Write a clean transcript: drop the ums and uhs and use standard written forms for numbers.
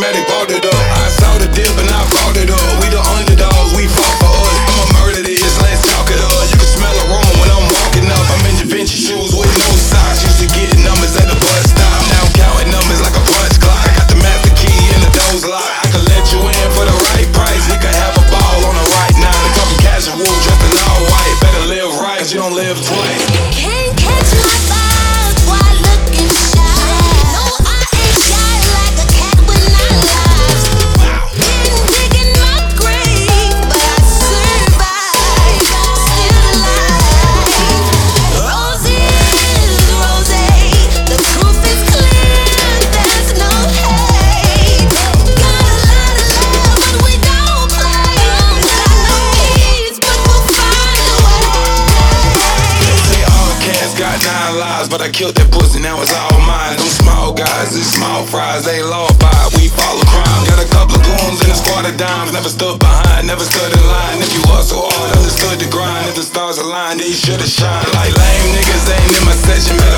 automatic, bought it up. I saw the dip and I bought it up. We the underdogs, we fought for us. I'ma murder this, let's talk it up. You can smell a room when I'm walking up. I'm in Da Vinci shoes with no socks. Used to get numbers at the bus stop. Now I'm counting numbers like a punch clock. I got the master key in the doors lock. I can let you in for the right price. We can have a ball on the right now. I'm talking casual, dressed in all white. Better live right, cause you don't live twice. Can't catch my vibe while looking shy. No, I ain't shy like a cat when I lie. Been digging my grave, but I survived. Still alive. Rose is rose. The truth is clear, there's no hate. Got a lot of love, but we don't play. Got no keys, but we'll find a way. Say all cats got 9 lives, but I killed that pussy, now it's all mine. Them small guys, these small fries, they law five, we follow crime. Got a couple of goons in a squad of dimes, never stood behind, never stood in line. If you hustle hard, understood the grind. If the stars aligned, then you should've shined. Like lame niggas ain't in my session, better